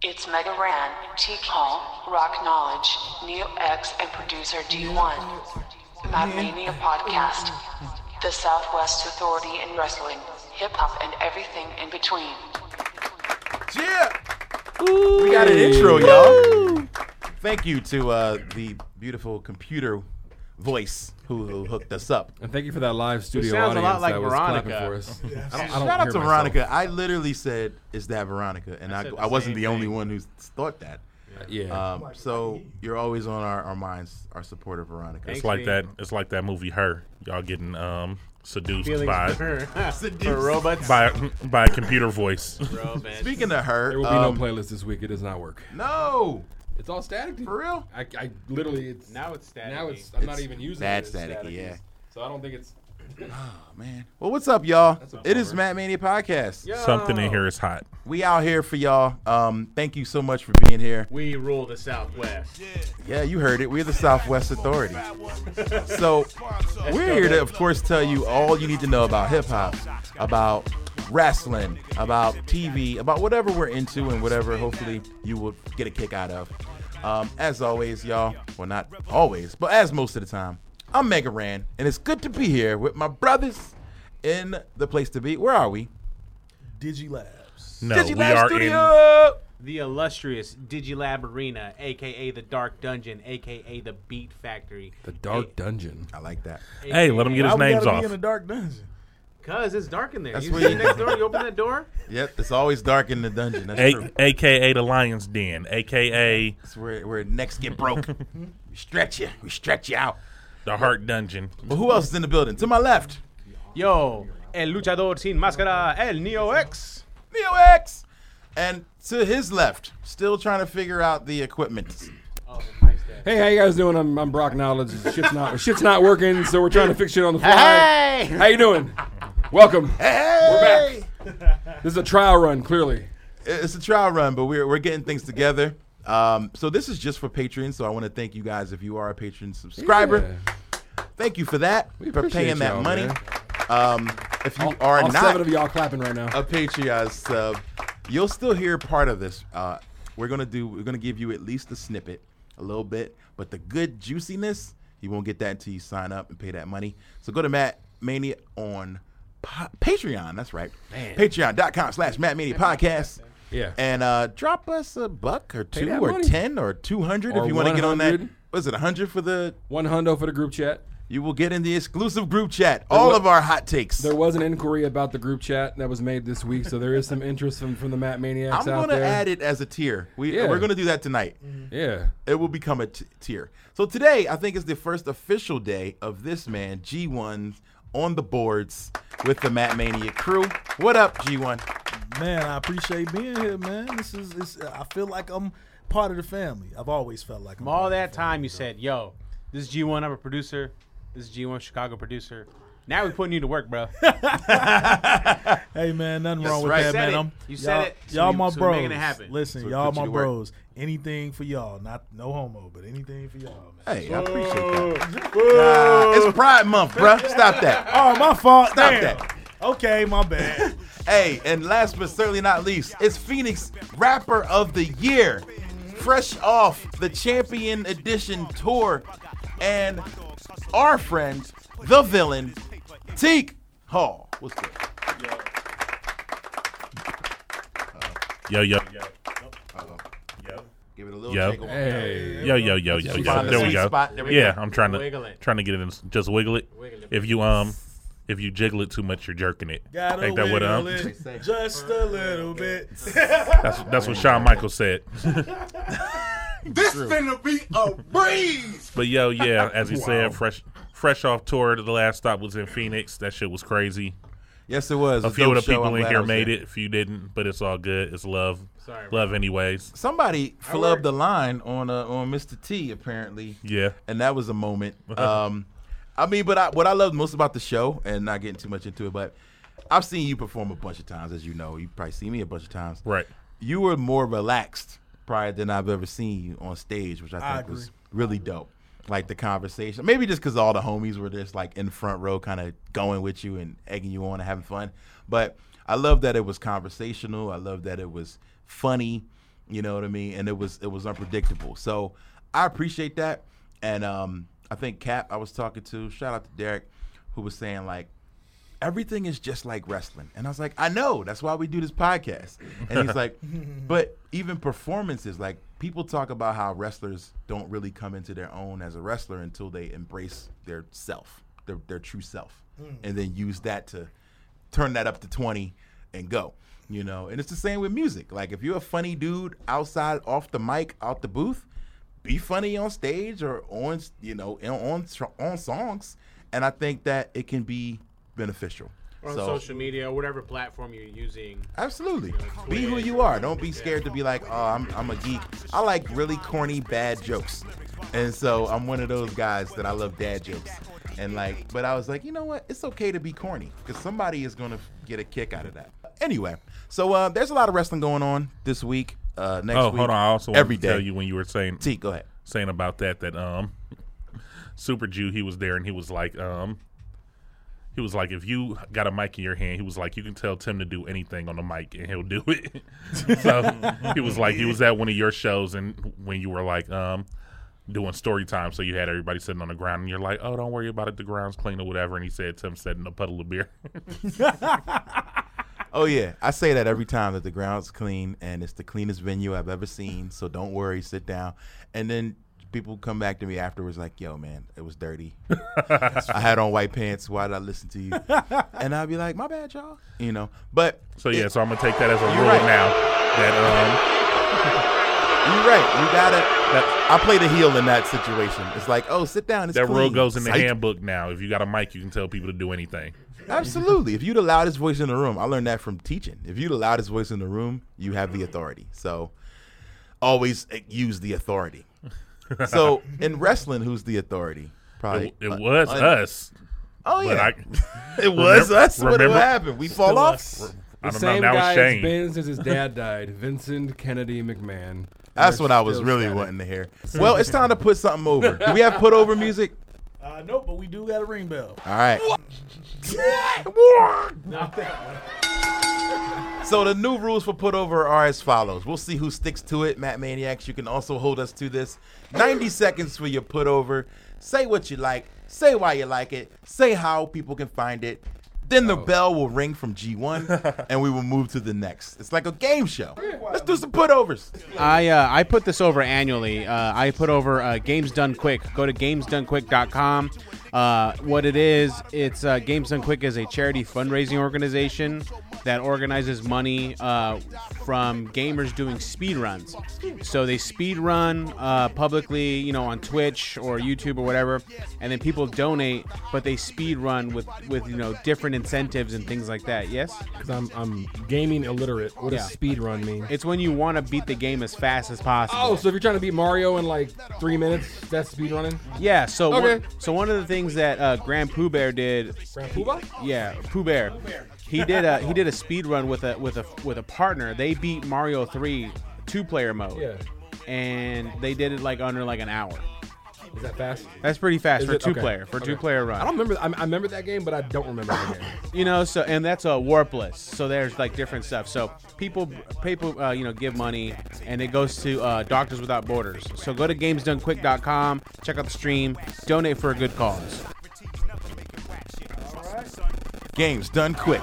It's Mega Ran, Teak Hall, Rock Knowledge, Neo X, and producer D1. Mad Mania Podcast. The Southwest Authority in wrestling, hip-hop, and everything in between. Yeah! Ooh, we got an intro, y'all. Thank you to the beautiful computer voice who hooked us up. And thank you for that live studio sounds a audience lot like that was Veronica. clapping for us. Yeah. I don't Shout out hear to myself. Veronica. I literally said, "Is that Veronica?" And I said I wasn't same the only thing. one who thought that. Yeah. So you're always on our minds, our support of Veronica. Thanks. It's like that. It's like that movie Her. Y'all getting seduced Feelings by for robots. by a computer voice. Robots. Speaking of her, There will be no playlist this week. It does not work. no, It's all static. for real. I literally it's Now it's static. I'm not even using bad it. It's staticky, yeah. So I don't think it's. Oh man. Well, what's up, y'all? That's a It is bummer. Matt Mania Podcast. Yo. Something in here is hot. We out here for y'all. Thank you so much for being here. We rule the Southwest. Yeah, you heard it. We're the Southwest Authority. So we're here to, of course, tell you all you need to know about hip hop, about wrestling, about TV, about whatever we're into and whatever hopefully you will get a kick out of. As always, y'all, well, not always, but as most of the time, I'm Mega Ran, and it's good to be here with my brothers in the place to be. Where are we? Digilabs. No, Digilab we are Studio. The illustrious Digilab Arena, a.k.a. the Dark Dungeon, a.k.a. the Beat Factory. The Dark Dungeon. I like that. Hey, let him get his Why we names gotta off. be in a dark dungeon? Cause it's dark in there. That's You where see you- next door, you open that door? Yep, it's always dark in the dungeon. That's true. AKA the Lion's Den. AKA That's where necks get broke. We stretch you out. the Heart Dungeon. But who else is in the building? To my left, Yo, el luchador sin máscara, el Neo X. Neo X. And to his left, still trying to figure out the equipment. Oh, nice day. Hey, how you guys doing? I'm Brock Knowledge. Shit's not working, so we're trying to fix shit on the fly. Hey! How you doing? Welcome. Hey! This is a trial run, clearly. It's a trial run, but we're getting things together. So this is just for Patreon, so I want to thank you guys if you are a Patreon subscriber. Yeah. Thank you for that, We for appreciate paying that y'all, money. man. If you All are 7 not of y'all clapping right now. a Patreon sub, you'll still hear part of this. We're gonna give you at least a snippet, a little bit, but the good juiciness, you won't get that until you sign up and pay that money. So go to Matt Mania on Patreon. That's right, Patreon.com/Matt Mania Podcast. Yeah. And drop us $1 or $2 that or money. 10 or 200 if Or you want to get on that. 100. Was it 100 for the? $100 for the group chat. You will get in the exclusive group chat. All wa- of our hot takes. There was an inquiry about the group chat that was made this week, so there is some interest from the Matt Maniacs I'm out going to there. add it as a tier. Yeah. We're going to do that tonight. Yeah. It will become a tier. So today, I think is the first official day of this man, G1, on the boards with the Matt Mania crew. What up, G1? Man, I appreciate being here, man. I feel like I'm part of the family. I've always felt like I'm From all part of that the family, time you bro. said, yo, this is G1, I'm a producer. This is G1 Chicago producer. Now we're putting you to work, bro. Hey, man, nothing wrong with right. that, You said man. it. You said it. So Y'all we- my so we're bros. making it happen. Listen, So we y'all put you my to work. bros. Anything for y'all. Not no homo, but anything for y'all, man. Hey, I appreciate that. It's Pride Month, bruh. Stop that. Oh, my fault. Stop Damn. that. Okay, my bad. Hey, and last but certainly not least, it's Phoenix Rapper of the Year. Fresh off the Champion Edition tour. And our friend, the villain, Teak Hall. What's good? Yo. Give it a little Yo. jiggle. Hey. Yo. Find the There we sweet go. spot. There we Yeah, go. I'm trying Wiggle to it. get it in. Just wiggle it. Wiggle it. If you jiggle it too much, you're jerking it. Gotta Ain't that what wiggle say? it just a little bit. That's what Shawn Michaels said. This finna be a breeze. But yo, yeah, as he said, fresh off tour. The last stop was in Phoenix. That shit was crazy. Yes, it was. A few of the people in here made made it. A few didn't, but it's all good. It's love. Sorry, bro. Love anyways. Somebody I flubbed worked- the line on Mr. T apparently, Yeah. and that was a moment. I mean, but what I loved most about the show, and not getting too much into it, but I've seen you perform a bunch of times, as you know. You probably seen me a bunch of times. Right. You were more relaxed prior than I've ever seen you on stage, which I I think was agree. really dope. Like the conversation, maybe just because all the homies were just like in front row, kind of going with you and egging you on and having fun. But I love that it was conversational. I love that it was funny. You know what I mean? And it was unpredictable. So I appreciate that. And I think Cap, I was talking to, shout out to Derek, who was saying like, everything is just like wrestling. And I was like, I know, that's why we do this podcast. And he's like, but even performances, like people talk about how wrestlers don't really come into their own as a wrestler until they embrace their self, their true self, and then use that to turn that up to 20 and go, you know. And it's the same with music. Like if you're a funny dude outside, off the mic, out the booth, be funny on stage or on, you know, on songs. And I think that it can be beneficial. Or on social media or whatever platform you're using. Absolutely. Be who you are. Don't be scared to be like, oh, I'm a geek. I like really corny, bad jokes. And so I'm one of those guys that I love dad jokes. And like, but I was like, you know what? It's okay to be corny because somebody is going to get a kick out of that. Anyway, so there's a lot of wrestling going on this week. Next week. Hold on. I also every want to day. tell you when you were saying, T, go ahead. Saying about that Super Jew, he was there and he was like, if you got a mic in your hand, he was like, you can tell Tim to do anything on the mic and he'll do it. So he was like, he was at one of your shows and when you were like, doing story time, so you had everybody sitting on the ground and you're like, oh, don't worry about it, the ground's clean or whatever. And he said Tim sat in a puddle of beer. Oh yeah, I say that every time, that the ground's clean and it's the cleanest venue I've ever seen. So don't worry, sit down. And then people come back to me afterwards like, yo man, it was dirty. I had on white pants. Why did I listen to you? And I'd be like, my bad, y'all. You know. But so yeah, so I'm gonna take that as a rule now. That you're right. You gotta. I play the heel in that situation. It's like, oh, sit down. It's that clean. rule goes in the Psych. handbook now. If you got a mic, you can tell people to do anything. Absolutely. If you're the loudest voice in the room, I learned that from teaching. If you're the loudest voice in the room, you have the authority. So always use the authority. So in wrestling, who's the authority? Probably It was us. Oh yeah, it was us. What happened? We fall off. I don't know. Same That guy was it's Shane. been since his dad died, Vincent Kennedy McMahon. That's They're what I was still really static. wanting to hear. Well, it's time to put something over. Do we have put over music? Nope, but we do got a ring bell. All right. So the new rules for put over are as follows. We'll see who sticks to it. Matt Maniacs, you can also hold us to this. 90 seconds for your put over. Say what you like. Say why you like it. Say how people can find it. Then the bell will ring from G1, and we will move to the next. It's like a game show. Let's do some put overs. I put this over annually. I put over Games Done Quick. Go to gamesdonequick.com. What it is, it's Games Done Quick is a charity fundraising organization that organizes money from gamers doing speed runs. So they speed run publicly, you know, on Twitch or YouTube or whatever, and then people donate, but they speed run with you know, different incentives and things like that. Yes? Because I'm gaming illiterate. What does speed run mean? It's when you want to beat the game as fast as possible. Oh, so if you're trying to beat Mario in like 3 minutes, that's speed running? Yeah, so Okay. one of the things that Grand Pooh Bear did, Grand Poobah? yeah, Pooh Bear, he did a speed run with a partner. They beat Mario 3 2-player mode, Yeah. and they did it like under like an hour. Is that fast? That's pretty fast Is for it? two-player Okay. two-player run. I don't remember. I remember that game, but I don't remember the game. You know, so and that's a warpless. So there's like different stuff. So people, you know, give money, and it goes to Doctors Without Borders. So go to gamesdonequick.com, check out the stream, donate for a good cause. Games done quick.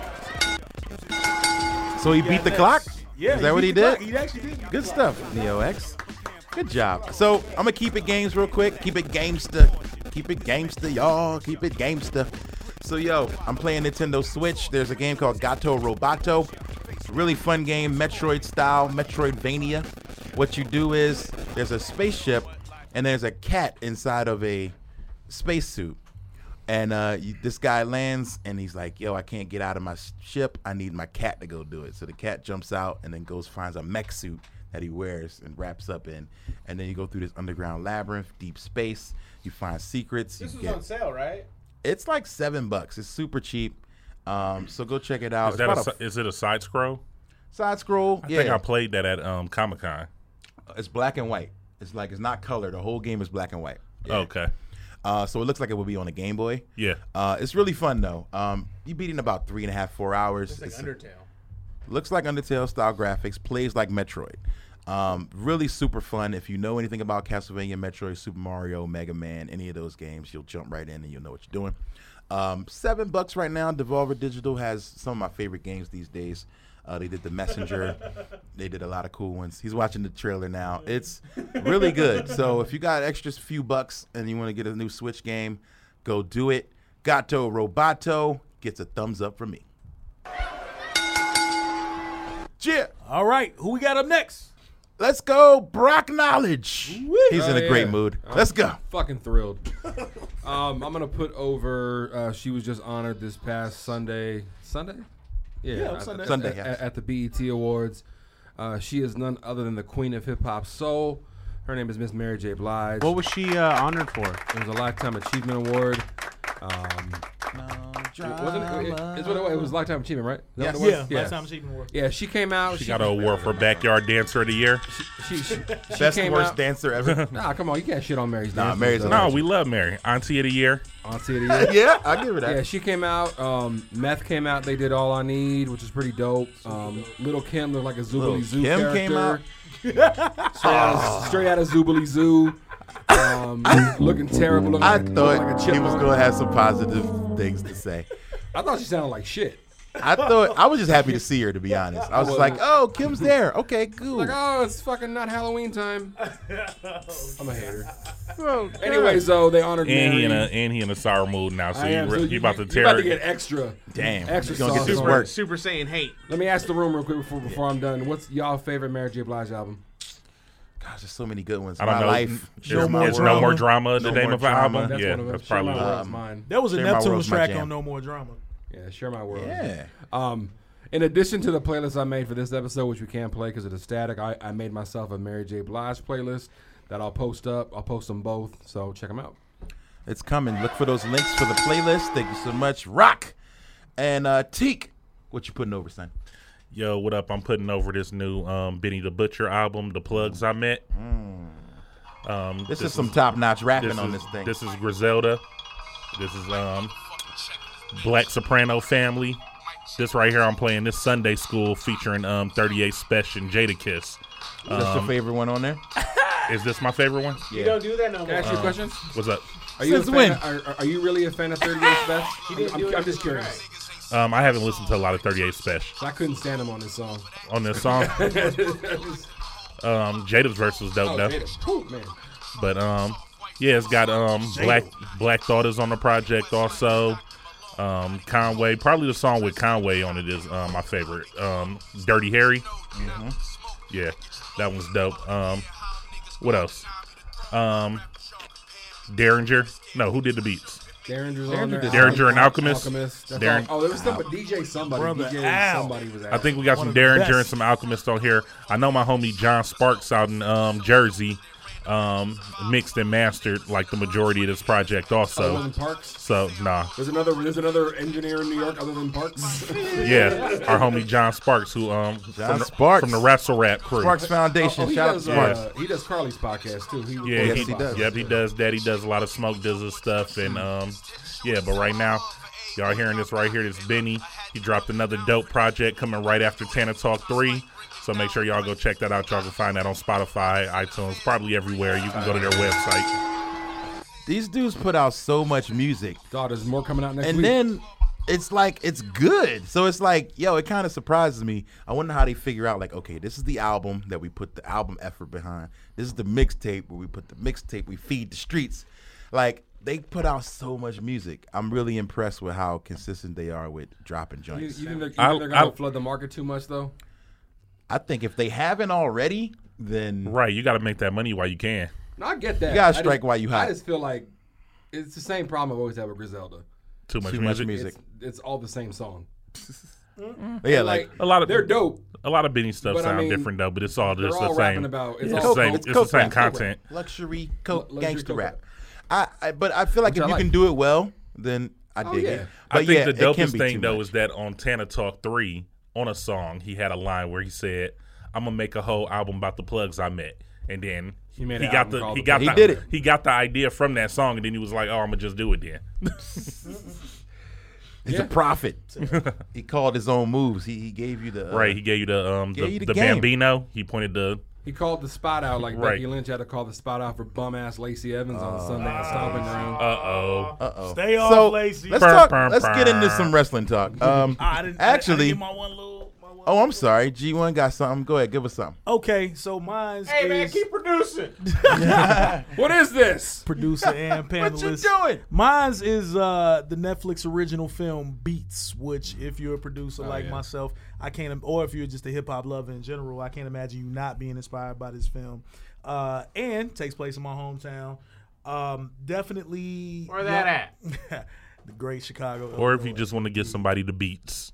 So he beat the clock? Yeah, Is that what he did? He actually did. Good stuff, Neo X. Good job. So I'm gonna keep it games real quick. Keep it gamesta. Keep it gamesta, y'all. Keep it gamesta. So yo, I'm playing Nintendo Switch. There's a game called Gato Roboto. Really fun game, Metroid style, Metroidvania. What you do is there's a spaceship and there's a cat inside of a spacesuit. And this guy lands, and he's like, yo, I can't get out of my ship. I need my cat to go do it. So the cat jumps out and then finds a mech suit that he wears and wraps up in. And then you go through this underground labyrinth, deep space. You find secrets. This was on sale, right? It's like $7. It's super cheap. So go check it out. Is it a side scroll? Side scroll? I Yeah. think I played that at Comic-Con. It's black and white. It's not colored. The whole game is black and white. Yeah. Okay. So it looks like it would be on a Game Boy. Yeah. It's really fun though. You beat it in about 3.5, 4 hours. It's like Undertale. Looks like Undertale style graphics. Plays like Metroid. Really super fun. If you know anything about Castlevania, Metroid, Super Mario, Mega Man, any of those games, you'll jump right in and you'll know what you're doing. $7 right now. Devolver Digital has some of my favorite games these days. They did The Messenger. They did a lot of cool ones. He's watching the trailer now. It's really good. So if you got extra few bucks and you want to get a new Switch game, go do it. Gato Roboto gets a thumbs up from me. Yeah. All right, who we got up next? Let's go, Brock Knowledge. He's in a great mood. Let's go. Fucking thrilled. I'm gonna put over. She was just honored this past Sunday. Sunday? Yeah, Sunday. Sunday, yeah. At the BET Awards. She is none other than the queen of hip hop soul. Her name is Miss Mary J. Blige. What was she honored for? It was a Lifetime Achievement Award. It was Lifetime Achievement, right? Is that what it was? Lifetime Achievement Award. Yeah, she came out. She got an award for Backyard Dancer of the Year. She Best came worst out. dancer ever. Nah, come on, you can't shit on Mary's dance. Mary's No, we love Mary. Auntie of the Year. Auntie of the Year. Yeah, I'll give her that. Yeah, she came out. Meth came out. They did All I Need, which is pretty dope. Little Kim looked like a Zoobly Zoo Kim character. came out. Straight out of Zoobly Zoo. Looking terrible. Looking I like thought a he was chipmunk. going to have some positive things to say. I thought she sounded like shit. I was just happy to see her, to be honest. I was just like, oh, Kim's there. Okay, cool. Like, oh, it's fucking not Halloween time. I'm a hater. Oh, Anyways, though, they honored And Mary. he in a sour mood now, so I am. he about to You tear about to it. get extra. Damn. Extra He's gonna sauce get this on work. it. Super Saiyan hate. Let me ask the room real quick before I'm done. What's y'all favorite Mary J. Blige album? Gosh, there's so many good ones. I don't My know. Life. Is No More No Drama. More Drama, the No name More of the Drama. album? That's Yeah, one of them. that's Share probably My one. World's mine. There was a Share My Neptune's World's my track jam. on No More Drama. Yeah, Share My World. Yeah. In addition to the playlist I made for this episode, which we can't play because of the static, I made myself a Mary J. Blige playlist that I'll post up. I'll post them both, so check them out. It's coming. Look for those links for the playlist. Thank you so much, Rock. And Teak, what you putting over, son? Yo, what up? I'm putting over this new Benny the Butcher album, The Plugs I Met. This is some top-notch rapping on this thing. This is Griselda. This is Black Soprano Family. This right here I'm playing this Sunday School featuring 38 Special and Jadakiss. That's your favorite one on there? Is this my favorite one? You don't do that no Can I more. ask you a question? What's up? Are you Since a when? fan? Are you really a fan of 38 Special? I'm just curious. Right. I haven't listened to a lot of 38 Special I couldn't stand him on this song. on this song. Jada's verse was dope though. Jada. Whew, man. But yeah, it's got Black Thought is on the project also. Conway, probably the song with Conway on it is my favorite. Dirty Harry. Yeah, that one's dope. What else? Derringer. No, who did the beats? Derringer's on there. Derringer and Alchemist. That's Darren- all. Oh, there was somebody. DJ somebody. Brother DJ Al. somebody was at. I think we got One some of the Derringer and best. some Alchemist on here. I know my homie John Sparks out in Jersey mixed and mastered like the majority of this project Other also. than Parks. So nah, There's another engineer in New York other than Parks. yeah, our homie John Sparks who Sparks. from the Wrestle Rap crew. Sparks Foundation. he Shout out to does. Sparks. He does Carly's podcast too. Yeah, Yes, he does. Yep, he does that. He does a lot of Smoke Dizzle stuff, and yeah. But right now, y'all hearing this right here? This Benny. He dropped another dope project coming right after Tana Talk 3. So make sure y'all go check that out. Y'all can find that on Spotify, iTunes, probably everywhere. You can go to their website. These dudes put out so much music. God, there's more coming out next And week. then it's like, it's good. So it's like, yo, it kind of surprises me. I wonder how they figure out, like, okay, this is the album that we put the album effort behind. This is the mixtape where we put the mixtape, we feed the streets. Like, they put out so much music. I'm really impressed with how consistent they are with dropping you joints. think they're I- gonna flood the market too much though? I think if they haven't already, then Right, you got to make that money while you can. No, I get that. You gotta I strike just- while you hot. I just feel like it's the same problem I've always had with Griselda. Too much Too much music. music. It's all the same song. yeah, like A lot of They're dope. A lot of Benny stuff But I sound mean, different though, but it's all They're just all the rapping same. about it's It's all the same. coke. It's the same rap, coke content. luxury coke Luxury gangster coke rap. But I feel like Which if I you like. can do it well, then I dig yeah. it. I But think yeah, the it can dopest be thing too though much. is that on Tana Talk 3 on a song, he had a line where he said, "I'm gonna make a whole album about the plugs I met," and then He made he an got album the called he The got Plugs. the, He did it. He got the idea from that song, and then he was like, "Oh, I'm gonna just do it then." He's a prophet. He called his own moves. He gave you the Right, he gave you the gave you the the game. Bambino. He pointed the He called the spot out like Right. Becky Lynch had to call the spot out for bum ass Lacey Evans on Sunday at Stomping Ground. Uh-oh. Stay off, So Lacey. let's Burr, talk. burr, Let's get into burr. some wrestling talk. I didn't Actually, get my one little. oh, I'm sorry. G1 got something. Go ahead, give us something. Okay, so mine's is producing. What is this? producer and panelist. What you doing? Mine's is the Netflix original film Beats, which if you're a producer like yeah. myself, I can't, or if you're just a hip hop lover in general, I can't imagine you not being inspired by this film. And takes place in my hometown. Definitely. Where that at? The great Chicago. Or if you Illinois. just want to get somebody the beats.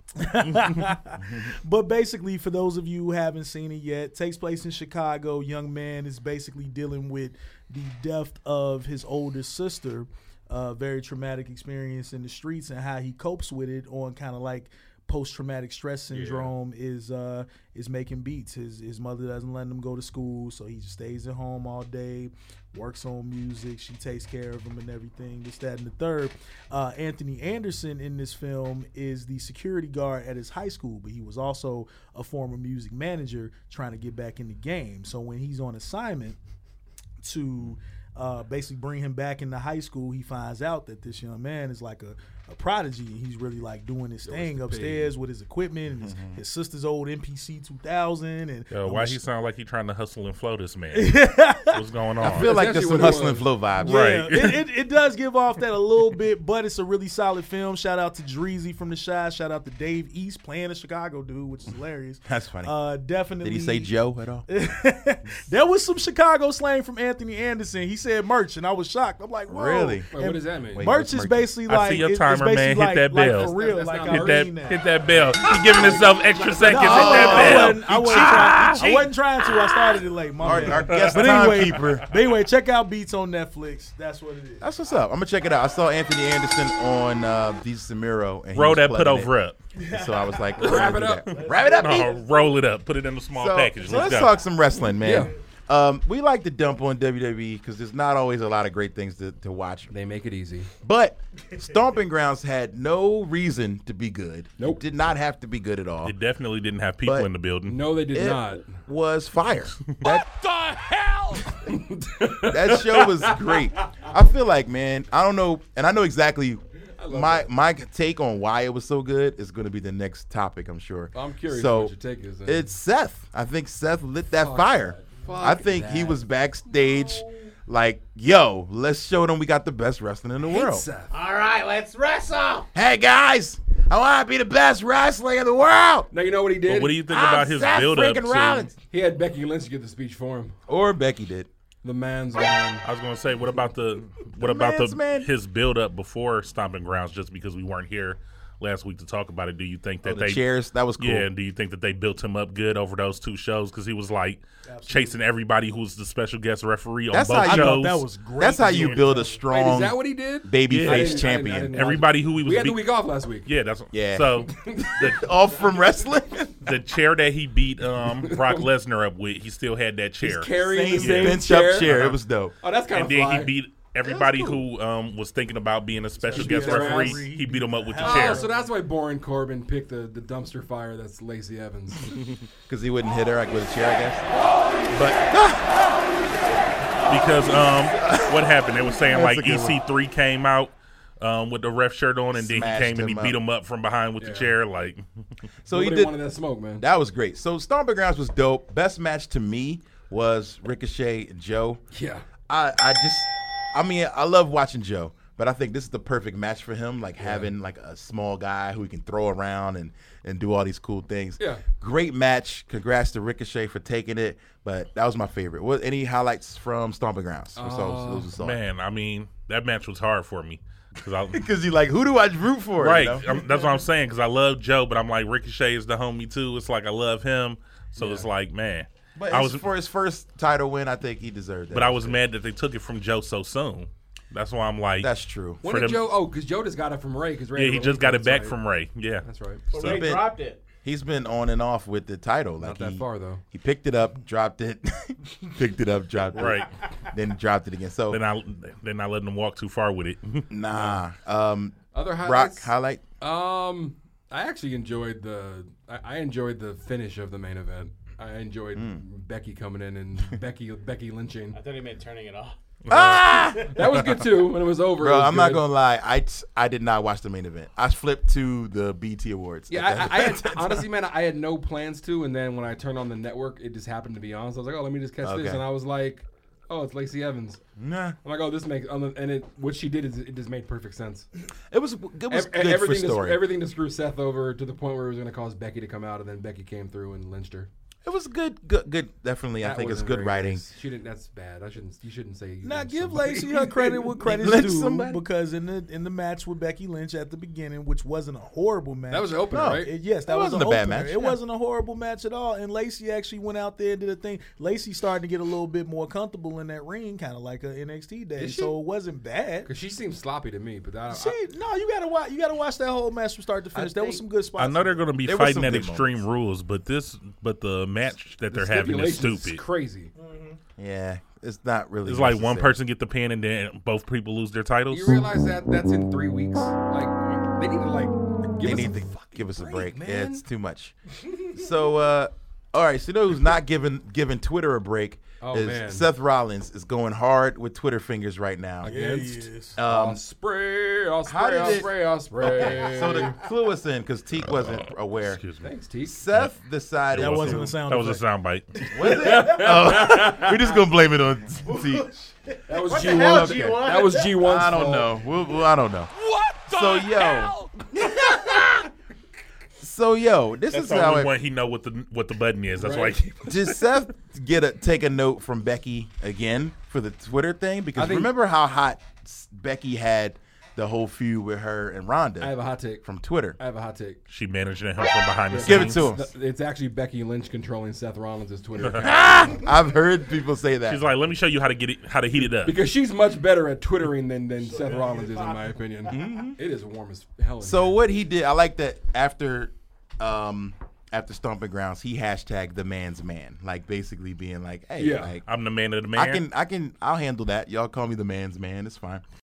But basically, for those of you who haven't seen it yet, takes place in Chicago. Young man is basically dealing with the death of his older sister. Very traumatic experience in the streets, and how he copes with it on kind of like post-traumatic stress syndrome is making beats. His mother doesn't let him go to school, so he just stays at home all day, works on music. She takes care of him and everything, this, that, and the third. Anthony Anderson in this film is the security guard at his high school, but he was also a former music manager trying to get back in the game. So when he's on assignment to basically bring him back into high school, he finds out that this young man is like a prodigy, and he's really like doing his thing upstairs with his equipment and his sister's old MPC 2000. And Why he sound like he trying to hustle and flow this man? What's going on? I feel like there's actually some what it hustle and was. flow vibes. Right. Yeah, it does give off that a little bit, but it's a really solid film. Shout out to Dreezy from The Shy. Shout out to Dave East playing a Chicago dude, which is hilarious. That's funny. Definitely. Did he say Joe at all? There was some Chicago slang from Anthony Anderson. He said merch, and I was shocked. I'm like, whoa. Really? Wait, what does that mean? Wait, Merch what's is merch? basically I like see your it's timer, basically man. Hit that like bell. for real. That's Like not I merch. mean Hit that bell. He giving himself extra seconds. Hit that bell. I wasn't trying to. I started it late. My bad. Our guest But anyway, timekeeper. but anyway, check out Beats on Netflix. That's what it is. That's what's up. I'm gonna check it out. I saw Anthony Anderson on Decent Miro. And he Roll was that put plugging over it. up. So I was like, Wrap it up. Wrap it up. No, B. roll it up. Put it in a small package. So let's go. talk some wrestling, man. Yeah. We like to dump on WWE because there's not always a lot of great things to watch. They make it easy. But Stomping Grounds had no reason to be good. Nope. It did not have to be good at all. It definitely didn't have people But- in the building. No, they did It not. was fire. What the hell? That show was great. I feel like, man, I don't know, and I know exactly my take on why it was so good is going to be the next topic, I'm sure. I'm curious So what your take is. Then. it's Seth. I think Seth lit that Fuck fire. that. Fuck I think he that. was backstage like, yo, let's show them we got the best wrestling in the world. Seth. All right, let's wrestle. Hey, guys, I want to be the best wrestler in the world. Now you know what he did. But what do you think I'm about his Seth build up freaking to? Rollins. He had Becky Lynch get the speech for him. Or Becky did. The man's man. I was gonna say, what about man's man. his build up before Stomping Grounds? Just because we weren't here last week to talk about it, do you think that The they chairs, that was cool. Yeah, and do you think that they built him up good over those two shows? Because he was like chasing everybody who's the special guest referee on That's both how you- I shows. thought that was great. That's how you build a Wait, strong is that what he did? babyface I champion. didn't watch Everybody it. who he was We had the beat- week off last week. Yeah, that's Yeah. So the, Off from wrestling. the chair that he beat Brock Lesnar up with, he still had that chair. Carrying the Same same bench chair. up chair. It was dope. Oh, that's kind And of then fly. he beat everybody who was thinking about being a special guest guest referee. referee. He beat him up with the Oh, chair. so that's why Baron Corbin picked the dumpster fire that's Lacey Evans. Because he wouldn't hit her like with a chair, I guess. Because what happened? They were saying That's like a good one. EC3 came out with the ref shirt on, and then Smashed he came and he him beat up. him up from behind with the Yeah. chair. Like, So he Nobody did. wanted that smoke, man. That was great. So Stomping Grounds was dope. Best match to me was Ricochet and Joe. Yeah. I mean, I love watching Joe, but I think this is the perfect match for him. Like having like a small guy who he can throw around and do all these cool things. Yeah. Great match. Congrats to Ricochet for taking it. But that was my favorite. What any highlights from Stomping Grounds? man, I mean, that match was hard for me. Because you like, who do I root for? Right. You know? That's what I'm saying, because I love Joe, but I'm like, Ricochet is the homie too. It's like I love him. So it's like, man. But I was, for his first title win, I think he deserved that. but I was mad that they took it from Joe so soon. That's why I'm like, That's true. When for did them- Joe? Oh, because Joe just got it from Ray. Because Ray yeah, he just got it back from Ray. Yeah. That's right. But So Ray been- dropped it. He's been on and off with the title. Like Not that far though. He picked it up, dropped it, picked it up, dropped it, Right. then dropped it again. So Then I let them walk too far with it. nah. Other Brock highlights. highlight. I actually enjoyed I enjoyed the finish of the main event. I enjoyed Becky coming in and Becky lynching. I thought he meant turning it off. That was good too. When it was over, Bro, it was I'm not good. gonna lie. I did not watch the main event. I flipped to the BT Awards. Yeah, I had, honestly, man, I had no plans to, and then when I turned on the network, it just happened to be on. So I was like, oh, let me just catch this, Okay. and I was like, oh, it's Lacey Evans. Nah, I'm like, oh, this makes, and what she did is it just made perfect sense. it was good for Everything story. everything to screw Seth over to the point where it was going to cause Becky to come out, and then Becky came through and lynched her. It was good. Definitely, I That think it's wasn't good very writing. nice. She didn't. That's bad. You shouldn't say. Now lynched give somebody. Lacey her credit where credit's Lynch due, somebody? because in the match with Becky Lynch at the beginning, which wasn't a horrible match. That was an opener, No. right? Yes, that wasn't was a bad opener. match. It Yeah. wasn't a horrible match at all. And Lacey actually went out there and did a thing. Lacey started to get a little bit more comfortable in that ring, kind of like a NXT day. Did she? So it wasn't bad. Because she seemed sloppy to me, but No, you gotta watch. You gotta watch that whole match from start to finish. There was some good spots. I know they're going to be There was fighting some at good Extreme Rules, but the match that they're having is stupid. Crazy. Yeah, it's not really. It's like one necessary. person get the pin and then both people lose their titles. You realize that that's in 3 weeks? Like they need to They give need us to a fucking give us a break. man. Yeah, it's too much. So, all right. So, you know who's not giving Twitter a break? Oh, is man. Seth Rollins is going hard with Twitter fingers right now. Against Um, Osprey. how did it- Osprey. so to clue us in, because Teak wasn't aware, Excuse me. Thanks, T. Seth decided That was wasn't a- a sound. That was a effect. soundbite. Was it? Oh, we're just gonna blame it on Teak. That was the hell, G1. G1? That was G1. I don't know. I don't know. What? So this That's is the how only it. one he know what the button is. That's Right. why. He Did Seth take a note from Becky again for the Twitter thing? Because I think- remember how hot Becky had the whole feud with her and Ronda I have a hot take. from Twitter. I have a hot take. she managing him from behind the scenes. Give it to him. It's actually Becky Lynch controlling Seth Rollins' Twitter account. I've heard people say that. She's like, let me show you how to heat it up. Because she's much better at Twittering than Seth Rollins is, in my opinion. It is warm as hell. in So here. what he did, I like that after Stomping Grounds, he hashtagged the man's man, like basically being like, hey, Yeah. like I'm the man of the man. I'll handle that. Y'all call me the man's man. It's fine.